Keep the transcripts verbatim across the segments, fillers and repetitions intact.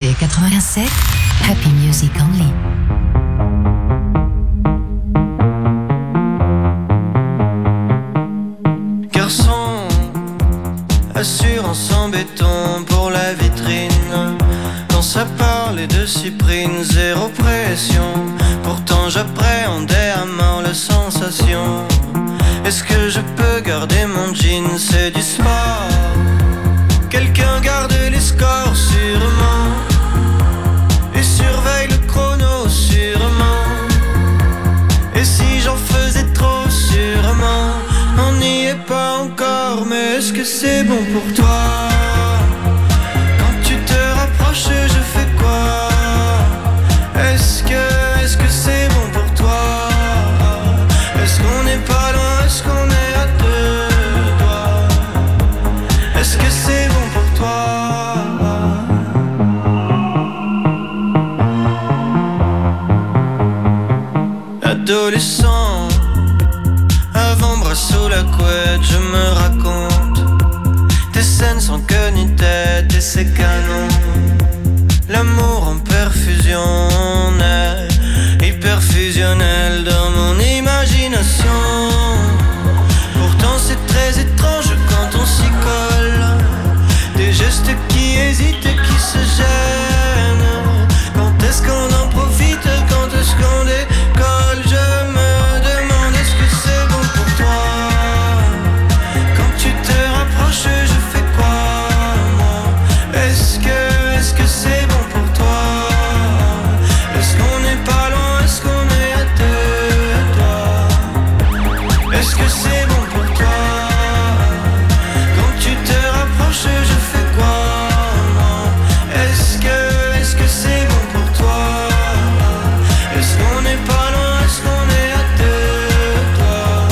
G quatre-vingt-sept, Happy Music Only. Garçon, assurance en béton pour la vitrine. Quand ça parlait de cyprine, zéro pression. Pourtant j'appréhendais à mort la sensation. Est-ce que je peux garder mon jean? C'est du sport. Quelqu'un garde les scores sûrement et surveille le chrono sûrement. Et si j'en faisais trop sûrement, on n'y est pas encore. Mais est-ce que c'est bon pour toi? Quand tu te rapproches, je fais quoi? Est-ce que, est-ce que c'est bon pour toi? Est-ce qu'on n'est pas loin? Est-ce qu'on est à deux doigts? Est-ce que c'est bon pour toi? Adolescent, avant-bras sous la couette, je me raconte des scènes sans queue ni tête et c'est canon. L'amour en perfusion, on est hyper fusionnel dans mon imagination. Pourtant c'est très étrange quand on s'y colle. Des gestes qui hésitent et qui se gênent. Quand est-ce qu'on en profite? Quand est-ce qu'on décolle? Je me demande, est-ce que c'est bon pour toi? Quand tu te rapproches, je fais quoi, moi? Est-ce que, est-ce que c'est bon pour toi? Est-ce qu'on n'est pas loin? Est-ce qu'on est à deux doigts? Est-ce que c'est bon pour toi? Quand tu te rapproches, je fais quoi, moi? Est-ce que, est-ce que c'est bon pour toi? Est-ce qu'on n'est pas loin? Est-ce qu'on est à deux doigts?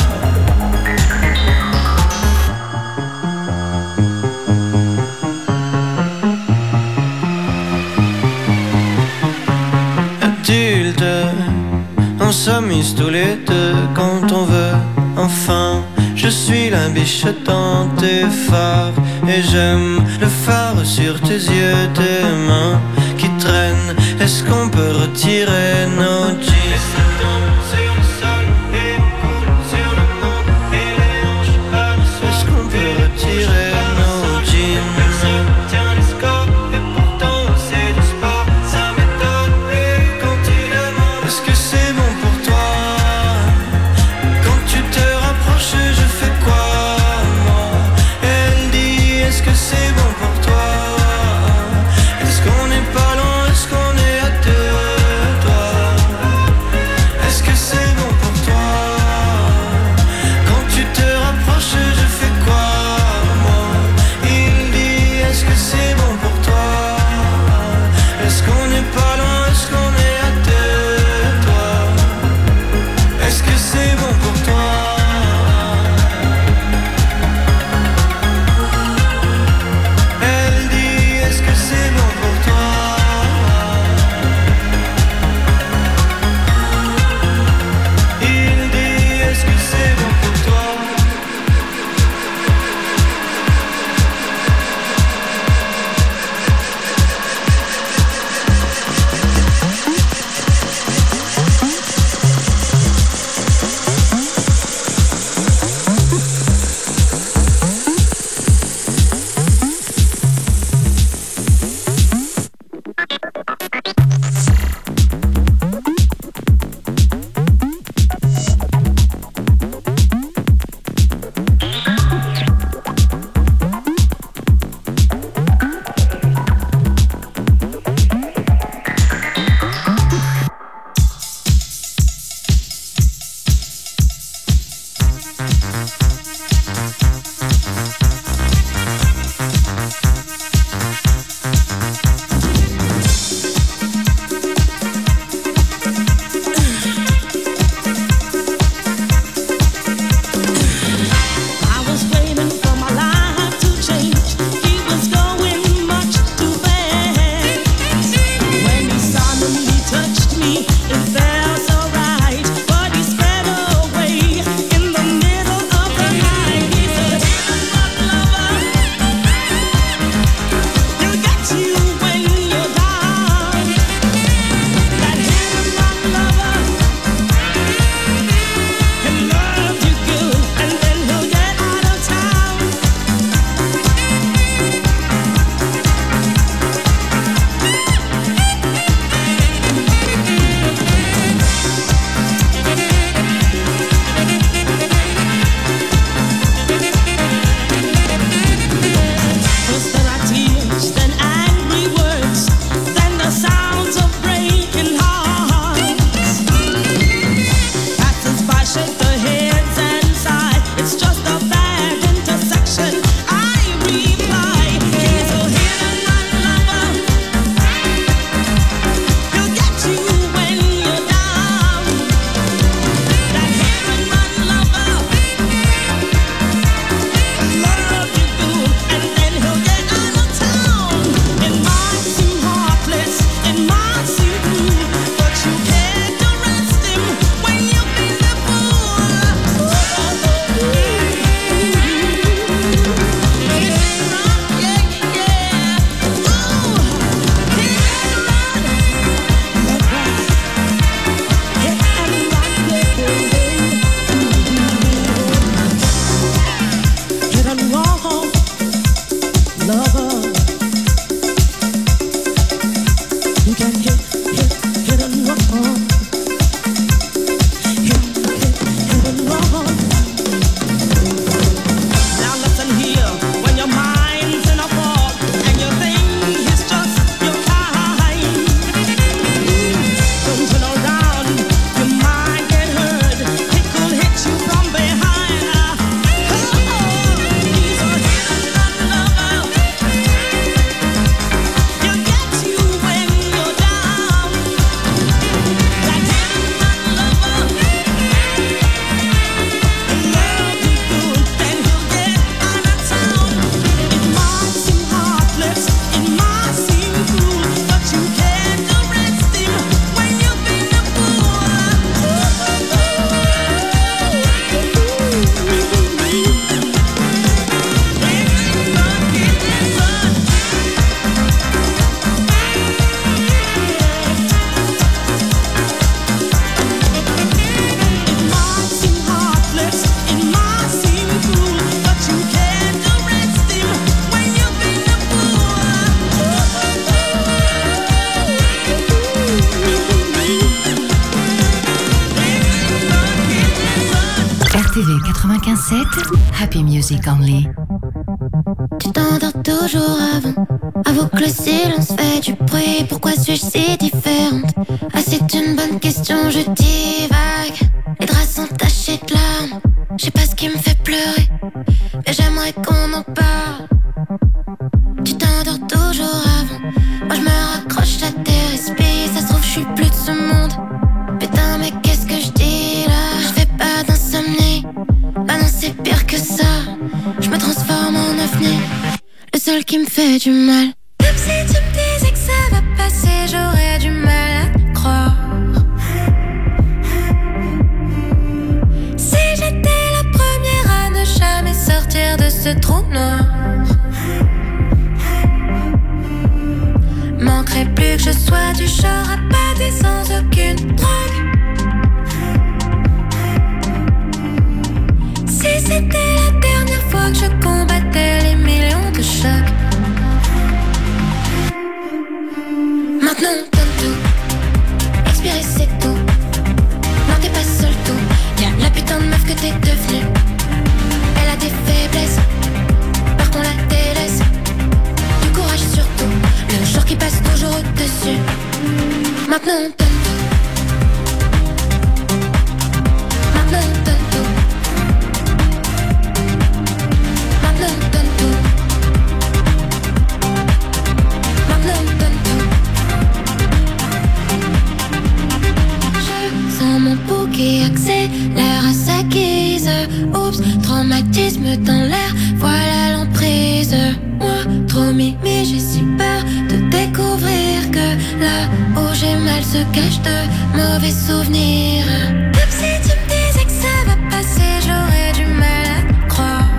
Adulte, on s'amuse tous les deux quand on veut. Enfin, je suis la biche dans tes phares et j'aime le phare sur tes yeux, tes mains qui traînent. Est-ce qu'on peut retirer nos jeans? Est-ce qu'on peut retirer nos jeans? Est-ce que c'est bon pour toi? Quand tu te rapproches, je fais quoi, moi? Elle dit, est-ce que c'est bon pour toi? Est-ce qu'on quatre-vingt-quinze sept, Happy Music Only. Tu t'endors toujours avant. Avoue que le silence fait du bruit. Pourquoi suis-je si différente? Ah, c'est une bonne question, je divague. Les draps sont tachés de larmes. Je sais pas ce qui me fait pleurer, mais j'aimerais qu'on en parle. Tu t'endors toujours avant. Moi je me raccroche à tes respires. Ça se trouve je suis plus de ce monde. Putain mais qu'est-ce que je dis là? Je fais pas d'insomnie. Bah non c'est pire que ça. Je me transforme en ovni. Le seul qui me fait du mal. Comme si tu me disais que ça va passer. J'aurais du mal à croire. Si j'étais la première à ne jamais sortir de ce trou noir, manquerait plus que je sois du genre à pâter sans aucune drogue. Si c'était la dernière fois que je combattais les millions de chocs. Maintenant on donne tout. Expirer c'est tout. Non t'es pas seul tout. Y'a la putain de meuf que t'es devenue. Elle a des faiblesses, par contre la délaisse. Du courage surtout. Le jour qui passe toujours au-dessus. Maintenant on donne tout. Maintenant on donne tout. Maintenant on donne tout. Maintenant on donne tout. Je sens mon pouls qui accélère à sa guise. Oups, traumatisme dans l'air, voilà l'emprise. Moi, trop mimi, j'ai si peur de découvrir que là où j'ai mal se cachent de mauvais souvenirs. Comme si tu me disais que ça va passer, j'aurais du mal à croire.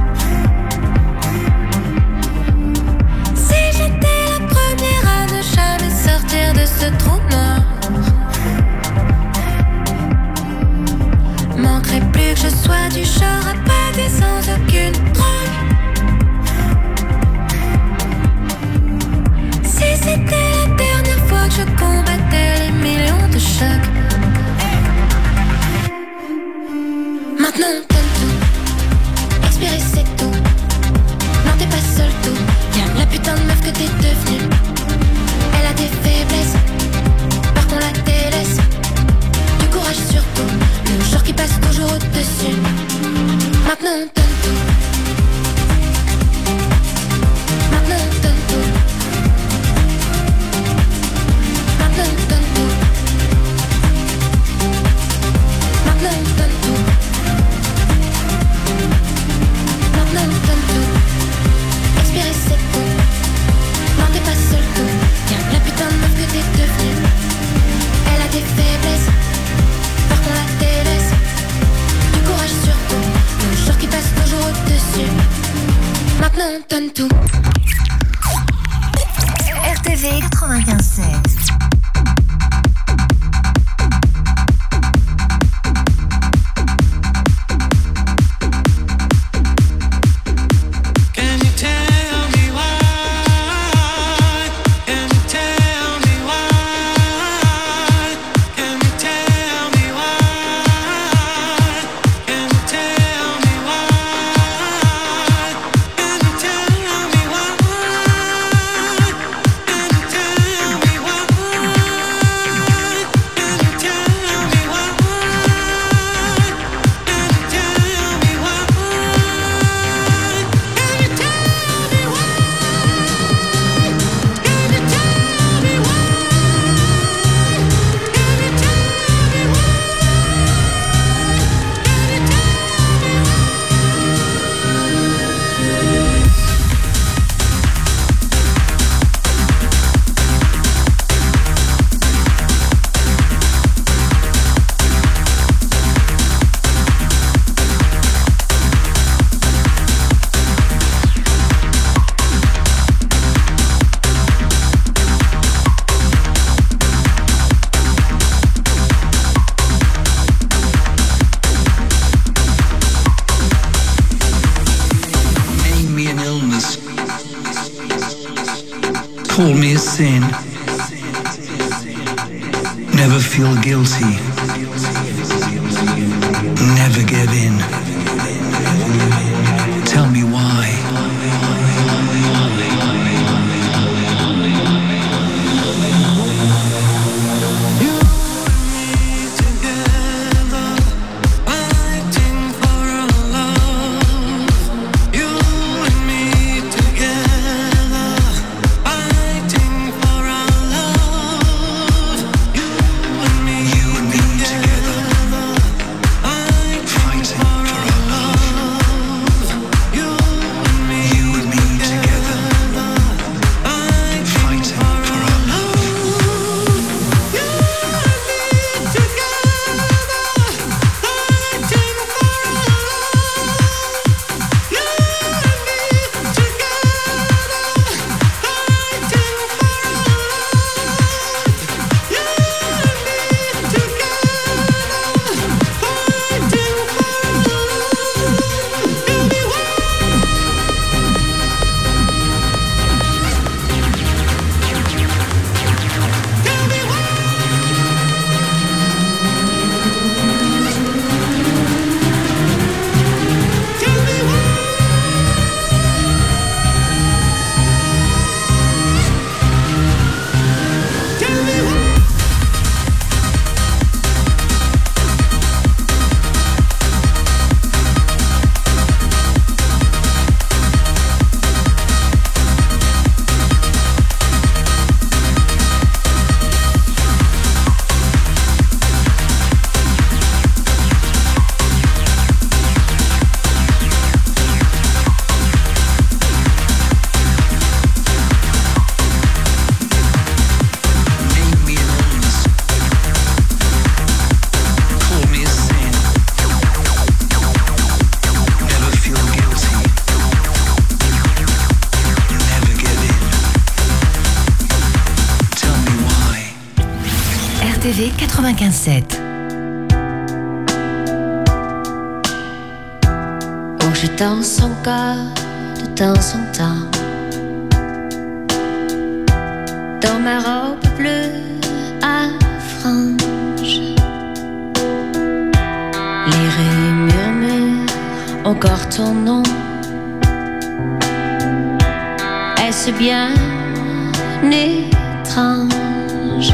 Si j'étais la première à ne jamais sortir de ce trou noir, manquerait plus que je sois du genre à pâter sans aucune drogue. Si c'était la dernière fois que je combattais les millions de chocs. Maintenant on donne tout. Expirer c'est tout. Non t'es pas seul tout. Y'a la putain de meuf que t'es devenue. Elle a des faiblesses, par contre la délaisse. Du courage surtout. Le jour qui passe toujours au-dessus. Maintenant on donne tout. Maintenant on donne tout. Maintenant on donne tout. Maintenant on donne tout. Maintenant on donne tout. Expirer c'est tout. Non t'es pas seul tout. Y'a la putain de meuf que t'es devenue. Elle a des faiblesses, par contre la délaisse. Du courage surtout. Le jour qui passe toujours au-dessus. Maintenant on donne tout. R T V quatre-vingt-quinze sept. Can you tell me why? Can you tell me why? Call me a sin. Never feel guilty. Never give in. Tell me why. quatre-vingt-quinze sept. Oh, je danse encore de temps en temps dans ma robe bleue à franges. Les rues murmurent encore ton nom. Est-ce bien étrange?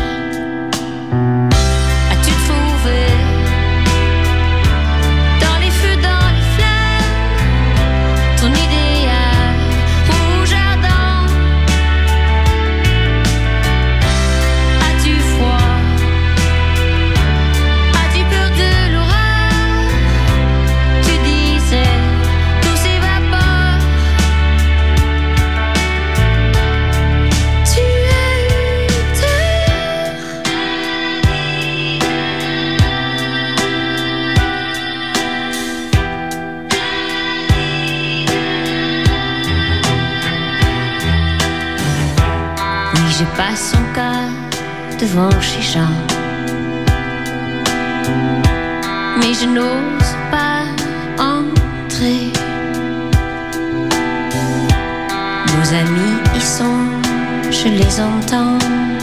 Je passe encore devant chez Jean, mais je n'ose pas entrer. Nos amis y sont, je les entends.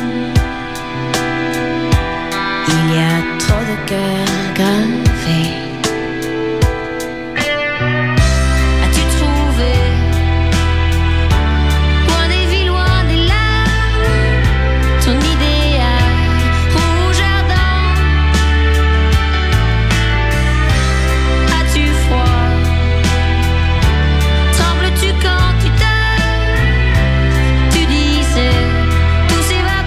Il y a trop de cœurs gravés. Quand tu t'aimes, tu disais, tout s'évapore.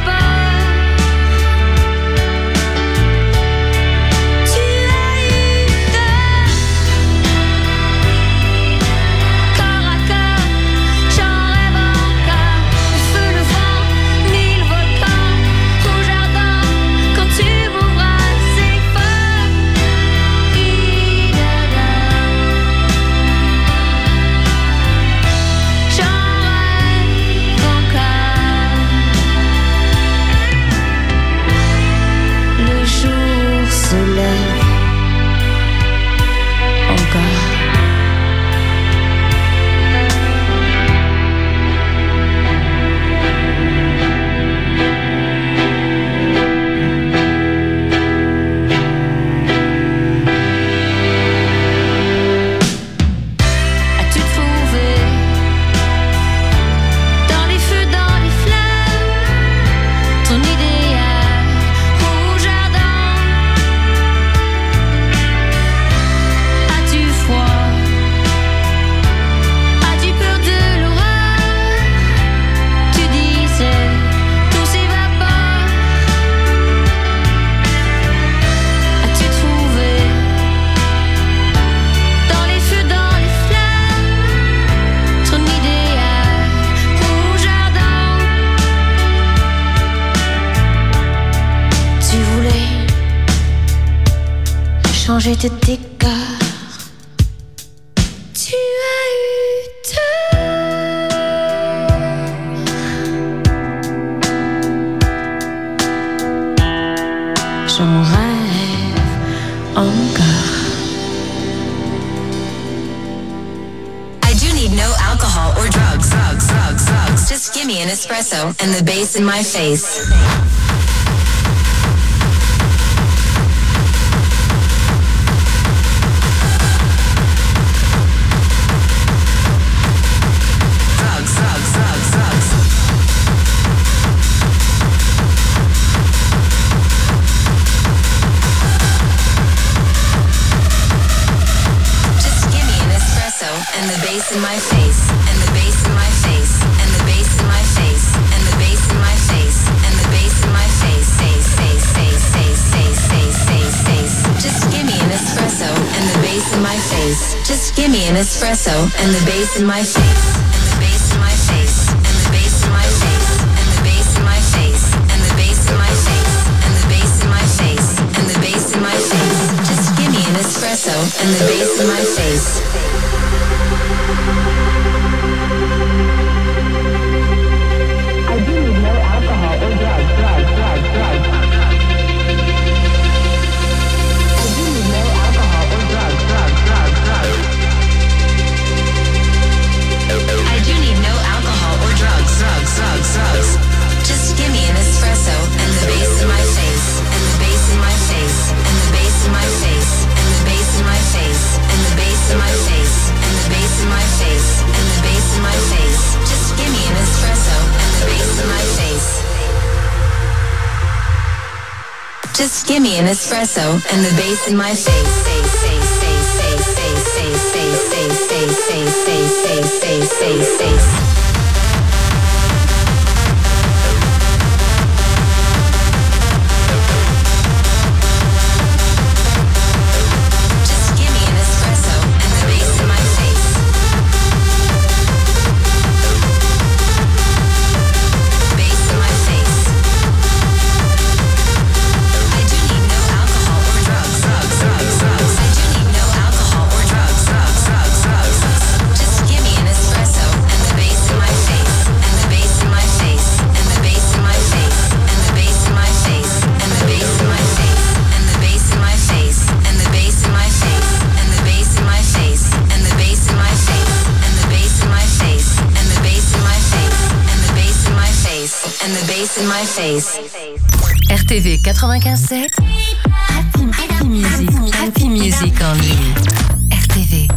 changer de décor. Tu as eu tort. J'en rêve encore. I do need no alcohol or drugs, drugs, drugs, drugs. Just give me an espresso and the bass in my face. Drugs, drugs, drugs, drugs. Just give me an espresso and the bass in my face, and the bass in my face, and the bass in my face, and the bass in my face, and the bass in my face, face, face, face, face, face, face, face, face. Just give me an espresso and the bass in my face. Just give me an espresso and the bass in my face, and the bass in my face, and the bass in my face, and the bass in my face, and the bass in my face, and the bass in my face, and the bass in my face. Just give me an espresso and the bass in my face. I do need no alcohol or drugs, drugs, drugs, drugs. I do need no alcohol or drugs, drugs, drugs, drugs. I do need no alcohol or drugs, drugs, drugs, drugs. Just give me an espresso and the bass in my face, and the bass in my face, and the bass in my face, and the bass in my face, and the bass in my face, and the bass in my face, and the bass in my face. Just give me an espresso and the bass in my face. Just give me an espresso and the bass in my face. Face, face, face, face, face, face, face, face, face, face, face, face, face, face. Just give me an espresso and the bass in my face. Bass in my face. I do need no alcohol or drugs, drugs, drugs, drugs. I do need no alcohol or drugs, drugs, drugs, drugs. Just give me an espresso and the bass in my face, and the bass in my face, and the bass in my face, and the bass in my face, and the bass in my face, and the bass in my face, and the bass in my face, and the bass in my face, and the bass in my face, and the bass in my face, and the bass in my face, and the bass in my face, and the bass in my face. R T V quatre-vingt-quinze sept. Happy, happy Music. Happy Music en ligne. R T V.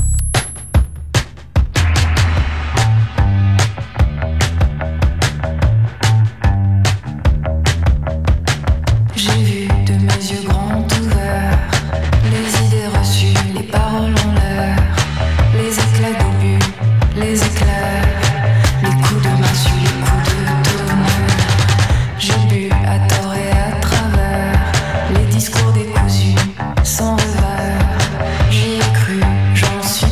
J'ai vu de mes yeux grands ouverts les idées reçues, les paroles en l'air, les éclats d'obus, les éclairs, les coups de massue, les coups de tonnerre. J'ai bu à tort et à travers les discours décousus, sans revers. J'y ai cru, j'en suis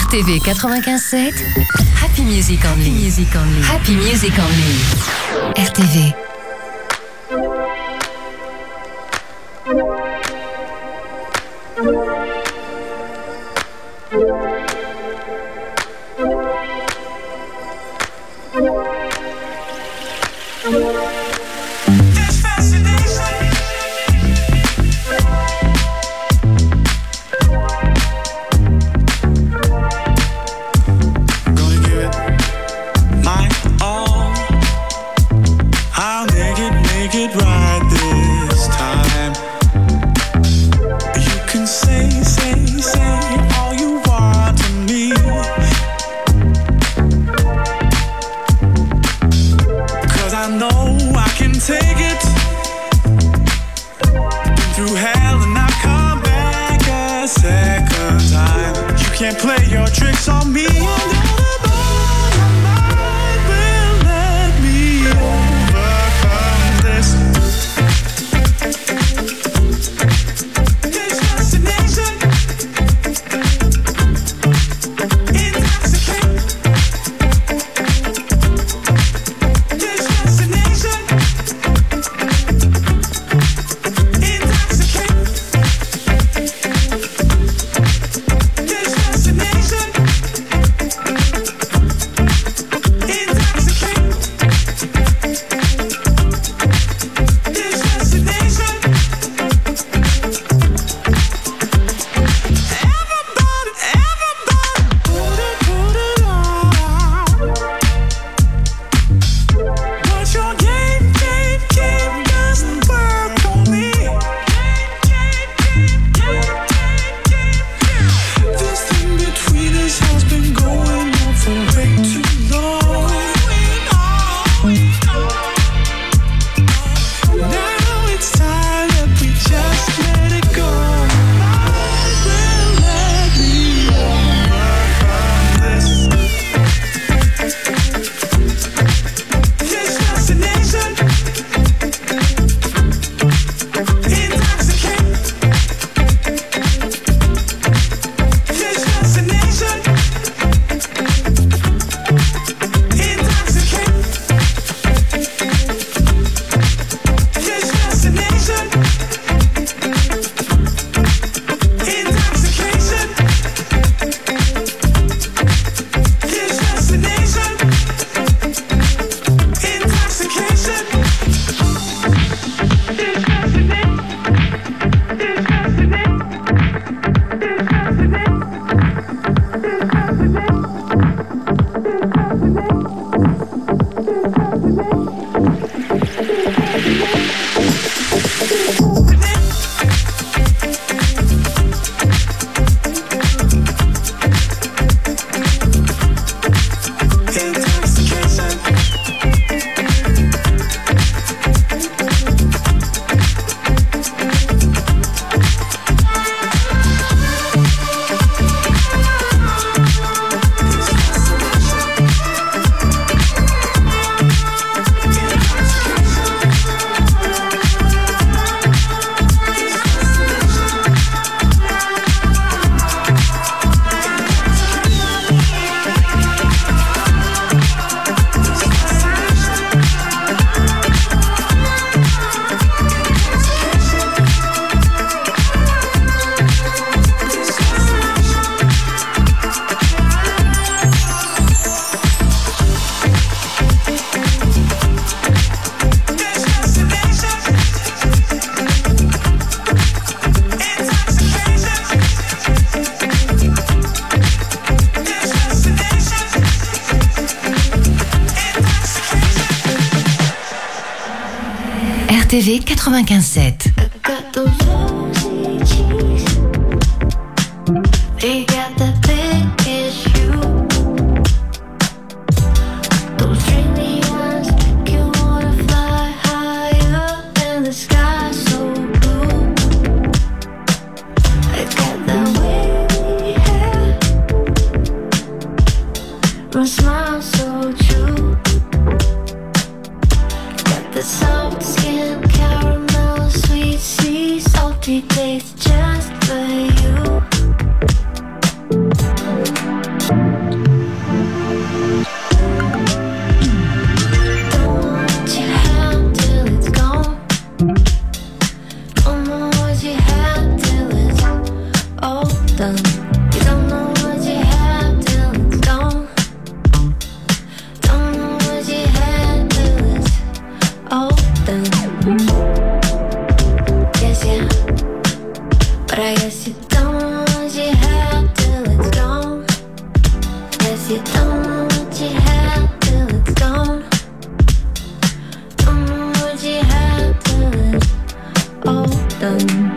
R T V quatre-vingt-quinze sept. Happy Music Only. Happy Music Only. Happy Music Only. R T V. R T V quatre-vingt-quinze sept. Taste just for you. I guess you don't want what you have till it's gone. Guess you don't know what you have till it's gone. Don't know what you have till it's all done.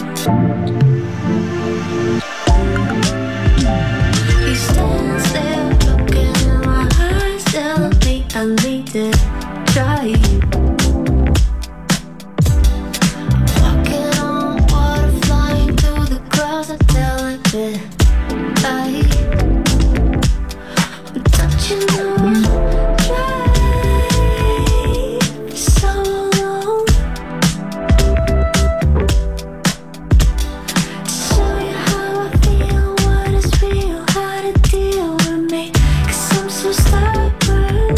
You stand still, looking in my eyes, telling me I need to try. Walking on water, flying through the clouds, I tell it to lie. But don't you know I tried for so long to show you how I feel, what is real, how to deal with me, 'cause I'm so stubborn.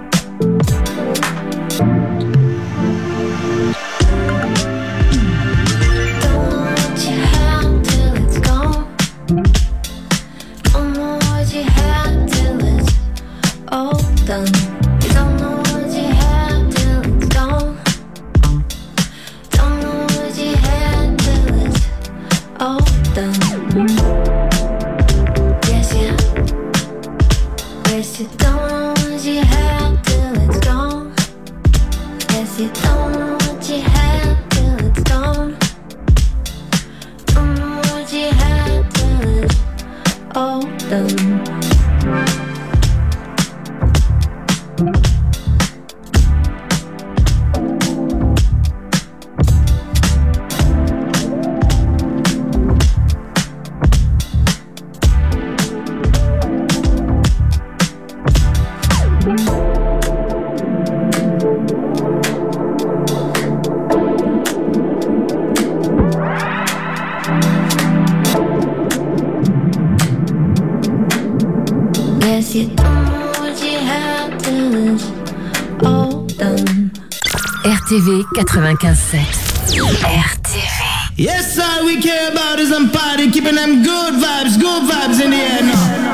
Don't know what you have till it's gone. Don't know what you have till it's all done. You don't know what you have till it's gone. Don't know what you have till it's all done. Yes, yeah. Yes, you don't know what you have till it's gone. Yes, you don't know what you have till it's gone. Don't know what you have till it's all done. Yes, you don't know what you have till it's all done. R T V quatre-vingt-quinze sept. R T V. Yes, all we care about is them party, keeping them good vibes, good vibes in the air now.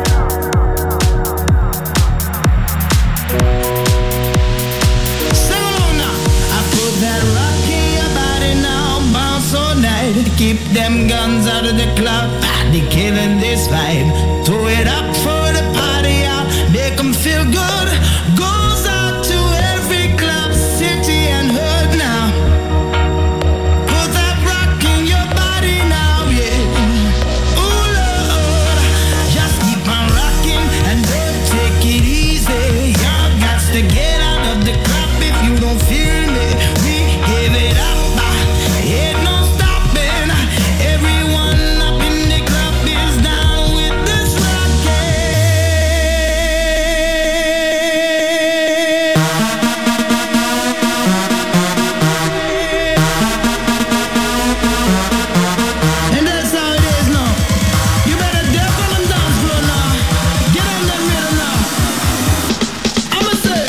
Sing along now. I put that rock in your body now, bounce all night. Keep them guns out of the club, they killing this vibe. Throw it up for the party out, make them feel good. Goes out to every club, city and hood now. Put that rock in your body now, yeah. Ooh, Lord, just keep on rocking and don't take it easy. Y'all got to get out of the club if you don't feel me. We give it up, ain't no stopping. Everyone up in the club is down with this rockin'. And that's how it is now. You better dip on the dance floor now. Get on that rhythm now. I'ma say,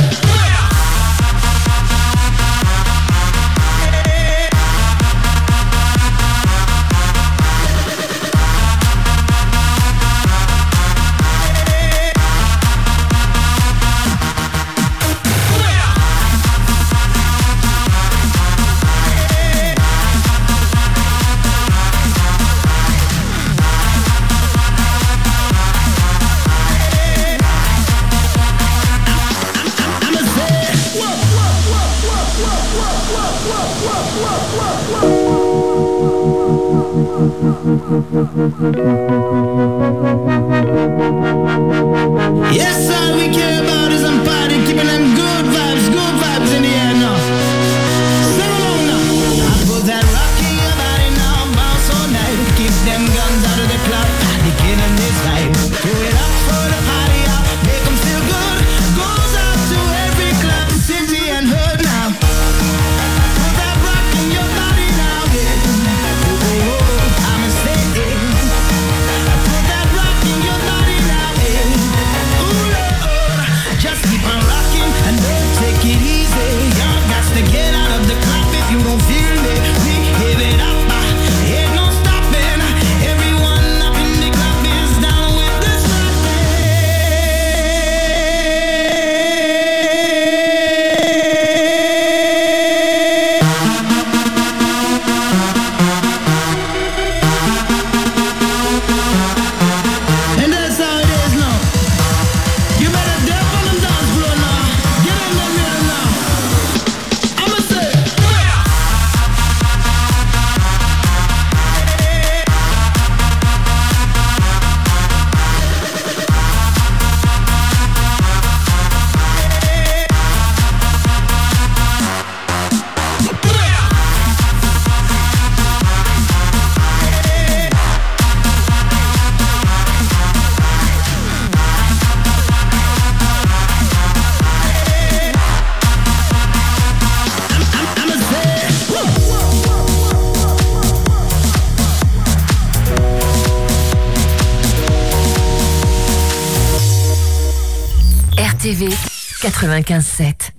I'ma say, whoa, whoa, whoa, whoa, whoa, whoa, whoa, whoa, whoa. Yes, all we care about is them party, keeping them good vibes, good vibes in the air now. Sing along now. I put that rock in your body now, bounce all night. Keep them guns out of the club, they killing this vibe. Throw it up for the party out, make them feel good. Goes out to every club, city and hood now. Put that rock in your body now, yeah. Oh, oh, oh, I'ma say it. T V quatre-vingt-quinze sept.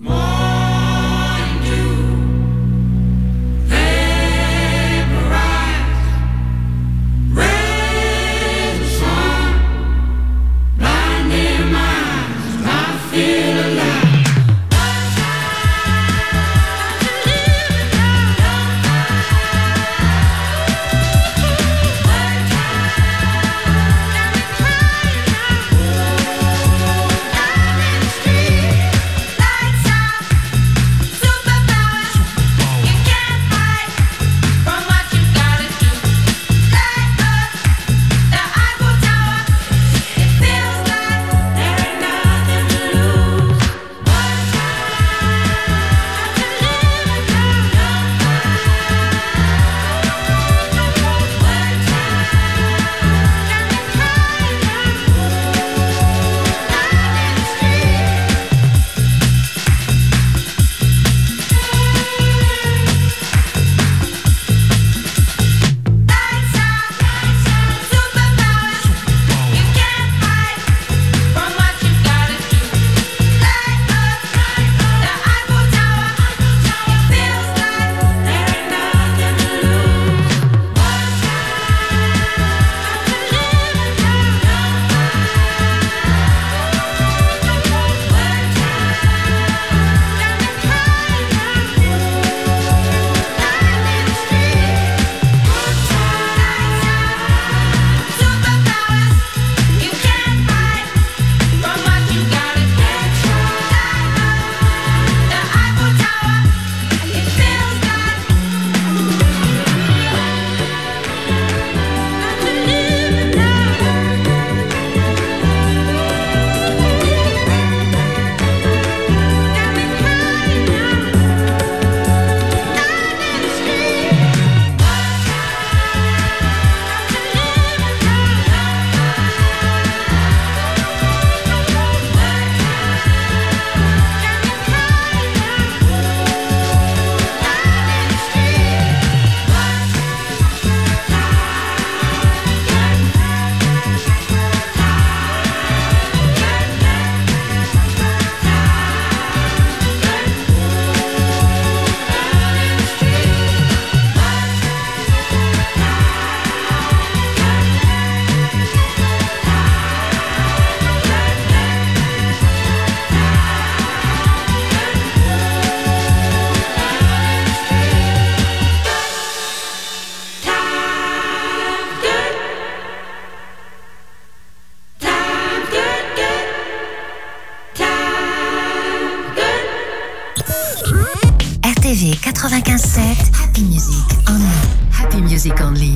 quatre-vingt-quinze sept, Happy Music Only. Happy Music Only.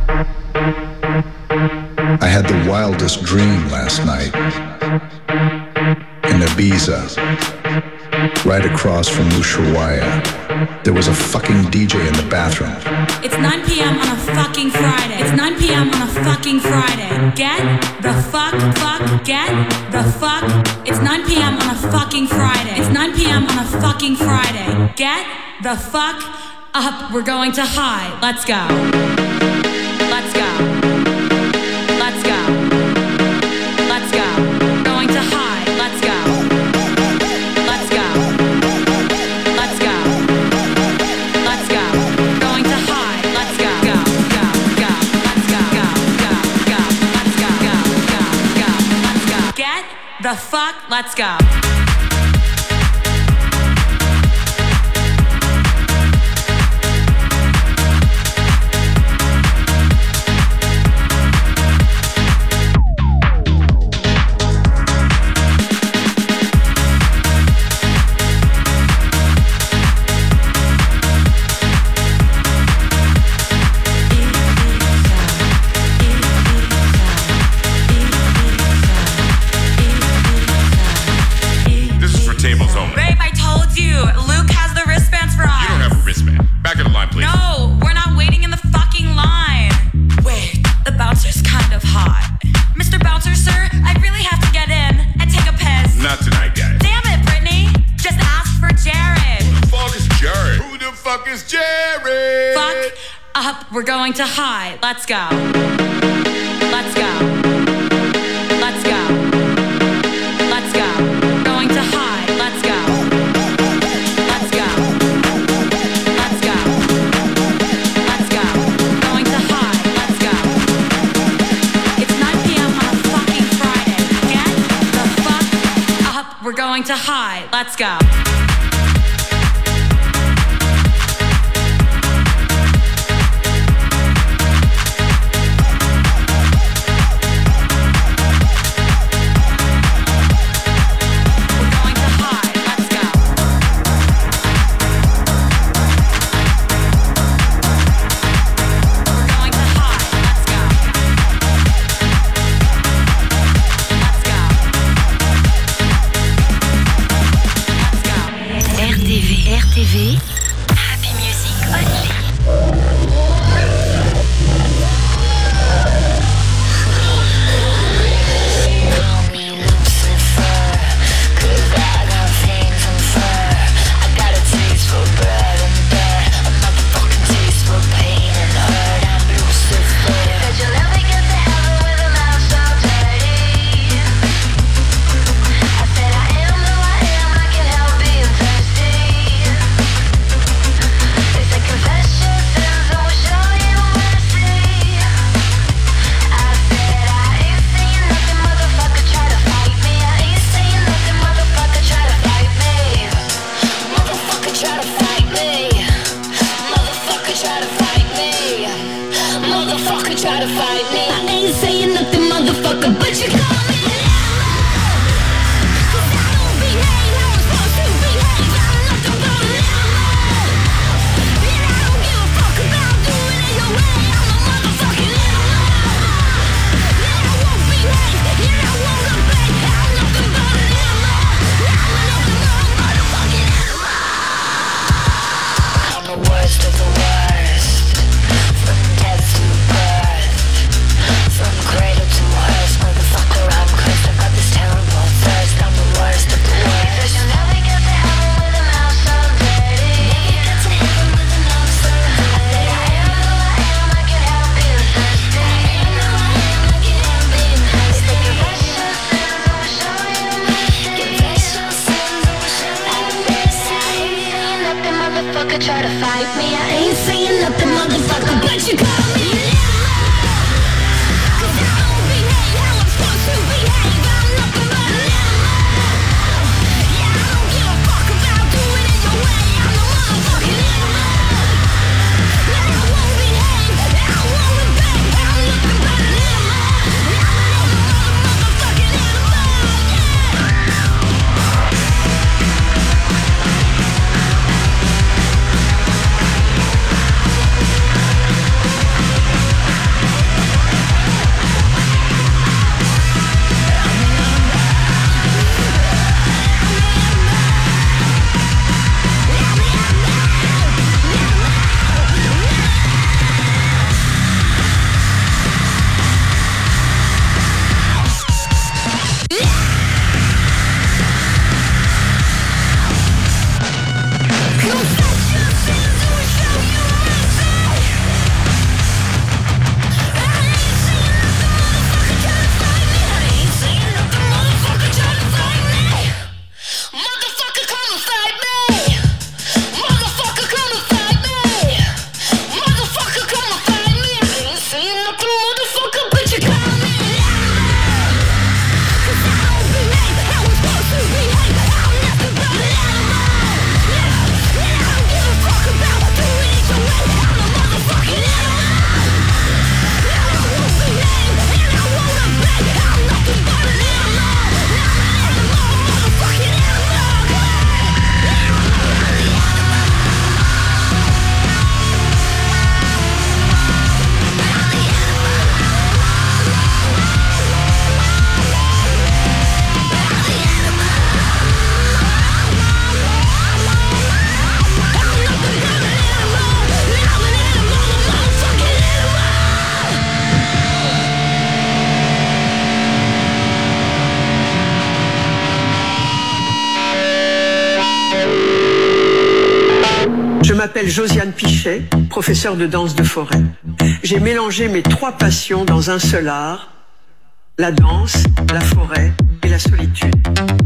I had the wildest dream last night. In Ibiza, right across from Ushuaia, there was a fucking D J in the bathroom. It's nine p.m. on a fucking Friday. It's nine p.m. on a fucking Friday. Get the fuck, fuck, get the fuck. It's nine p.m. on a fucking Friday. It's nine p.m. on a fucking Friday. Get the fuck up. We're going to high. Let's go. Let's go. Let's go. Let's go. Going to high. Let's go. Let's go. Let's go. Let's go. Going to high. Let's go. Go, go, go. Let's go. Go, go, go. Let's go. Go, go, go. Let's go. Get the fuck. Let's go. We're going to high. Let's go. Let's go. Let's go. Let's go. Going to to hide. Let's go. R T V, Happy Music Only. Call me Lucifer, 'cause I got things on fire. I got a taste for bread and dirt, a motherfucking taste for pain and hurt. I'm Lucifer. Said you'll never get to heaven with a mouth so dirty. I said I am who I am, I can help being thirsty. They said confess your sins and we'll show you mercy. I said I ain't saying nothing, motherfucker, try to fight me. I ain't saying nothing, motherfucker, try to fight me. Motherfucker, try to fight me. Motherfucker, try to fight me. Motherfucker, try to fight me. I ain't saying nothing, motherfucker, but you call me. Try to fight me, I ain't saying nothing, motherfucker, but you call me. Cause I don't behave how I'm supposed to behave. I'm nothing but a yeah, I don't give a fuck about doing it your way. I'm the motherfucking animal. Yeah, I won't behave, I won't obey. I'm nothing but an animal. I'm an motherfucking animal, yeah. Je m'appelle Josiane Pichet, professeure de danse de forêt. J'ai mélangé mes trois passions dans un seul art, la danse, la forêt et la solitude.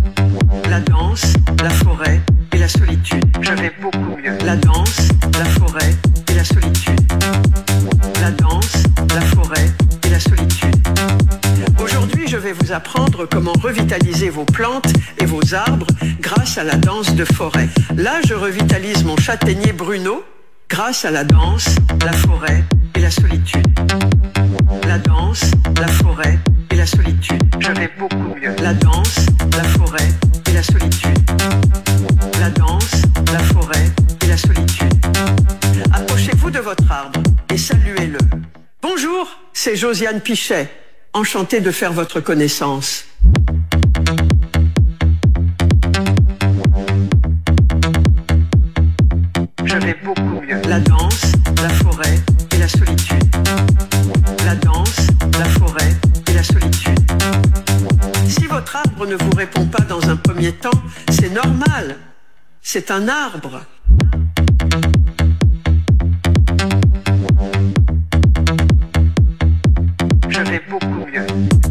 La danse, la forêt et la solitude. Je vais beaucoup mieux. La danse, la forêt et la solitude. La danse, la forêt et la solitude. Aujourd'hui, je vais vous apprendre comment revitaliser vos plantes et vos arbres grâce à la danse de forêt. Là, je revitalise mon châtaignier Bruno grâce à la danse, la forêt et la solitude. La danse, la forêt et la solitude. Je vais beaucoup mieux. La danse, la forêt et la solitude. La danse, la forêt et la solitude. Approchez-vous de votre arbre et saluez-le. Bonjour, c'est Josiane Pichet. Enchantée de faire votre connaissance. Je vais beaucoup mieux. La danse, la forêt et la solitude. La danse, la forêt et la solitude. Si votre arbre ne vous répond pas dans un premier temps, c'est normal. C'est un arbre. Je vais beaucoup mieux.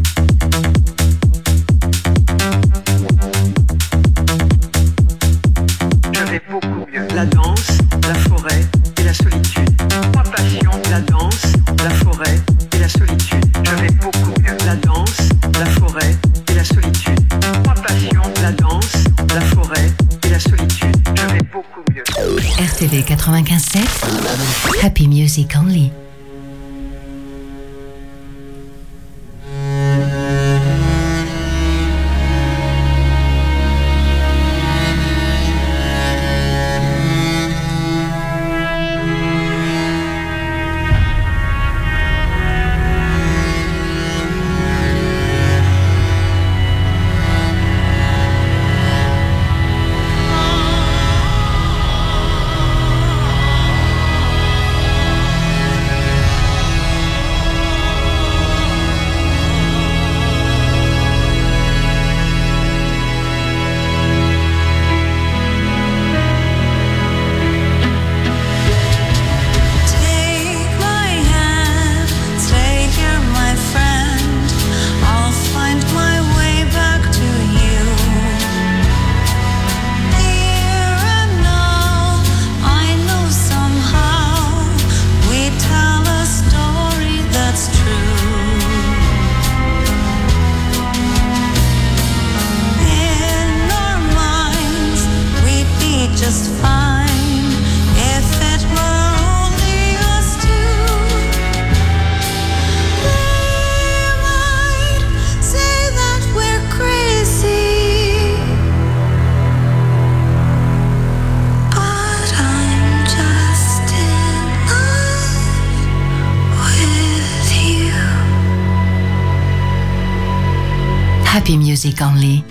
Je vais beaucoup mieux. La danse, la forêt et la solitude. Ma passion, la danse, la forêt et la solitude. Je vais beaucoup mieux. La danse, la forêt et la solitude. Ma passion, la danse, la forêt et la solitude. Je vais beaucoup mieux. R T V quatre-vingt-quinze sept, Happy Music Only. Happy Music Only.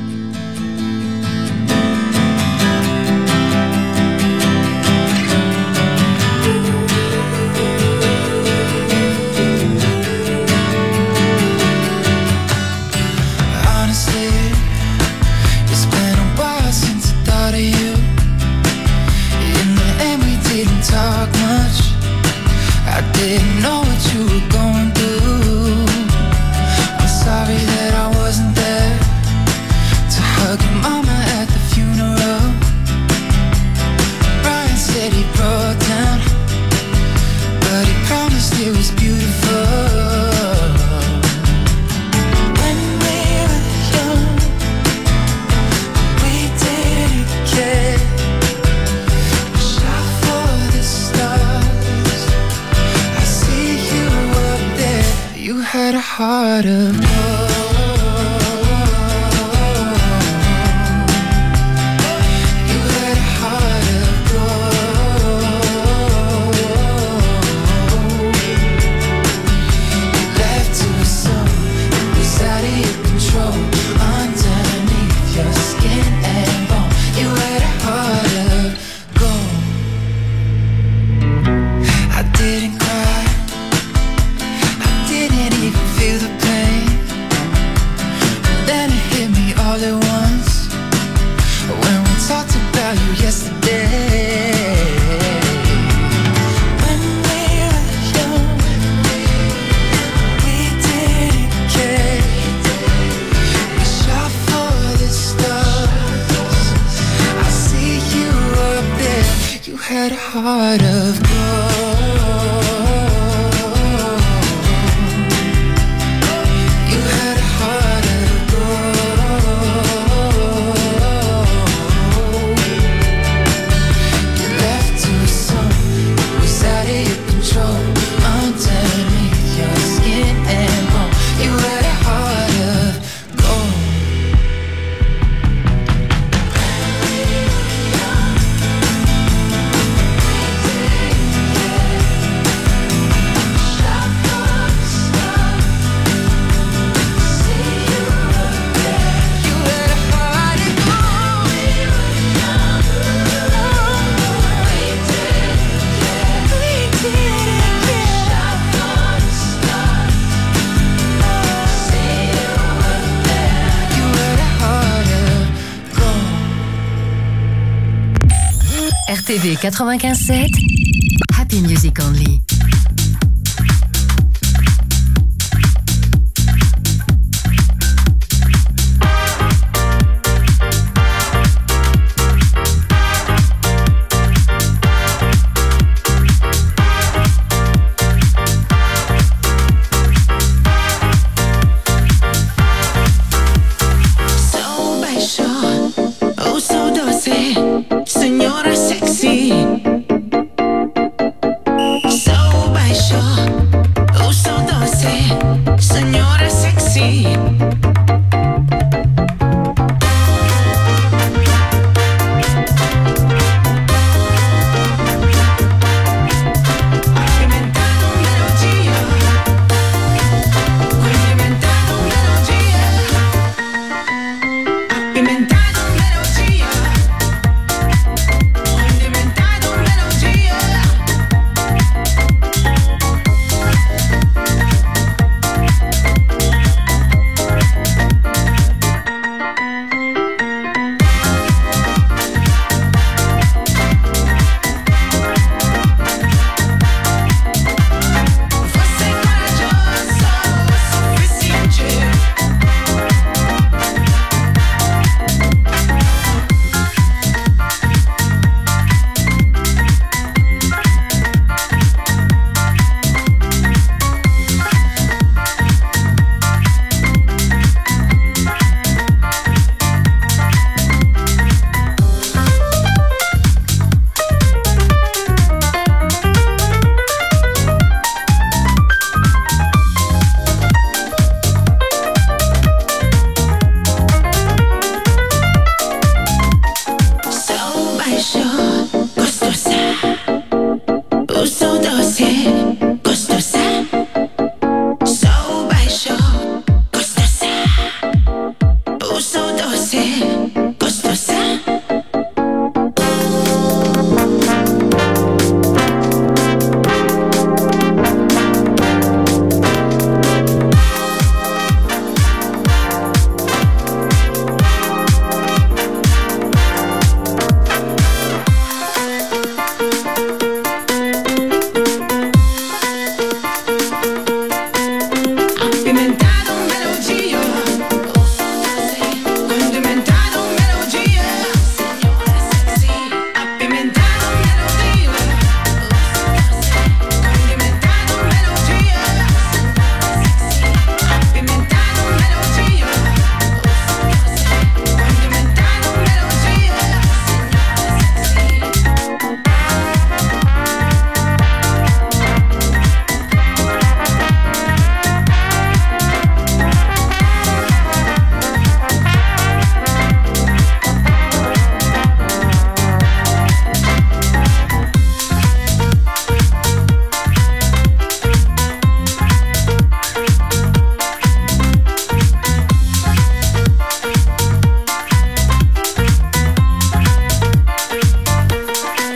heart of gold. You had a heart of gold. You left to a song that was out of your control. Underneath your skin and bone, you had a heart of gold. I didn't cry, didn't even feel the pain. Then it hit me all at once when we talked about you yesterday. When we were young, we didn't care. We shot for the stars. I see you up there. You had a heart of gold. You had a heart of R T V quatre-vingt-quinze sept, Happy Music Only.